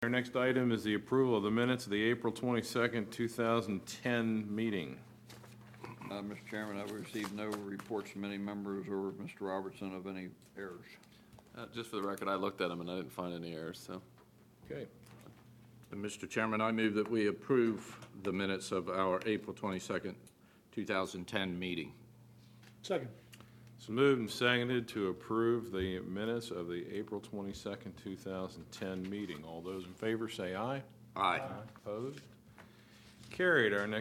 Our next item is the approval of the minutes of the April 22nd, 2010 meeting. Mr. Chairman, I've received no reports from any members or Mr. Robertson of any errors. Just for the record, I looked at them and I didn't find any errors. So, Okay. And Mr. Chairman, I move that we approve the minutes of our April 22nd, 2010 meeting. Second. It's moved and seconded to approve the minutes of the April 22nd, 2010 meeting. All those in favor say aye. Aye. Opposed? Carried. Our next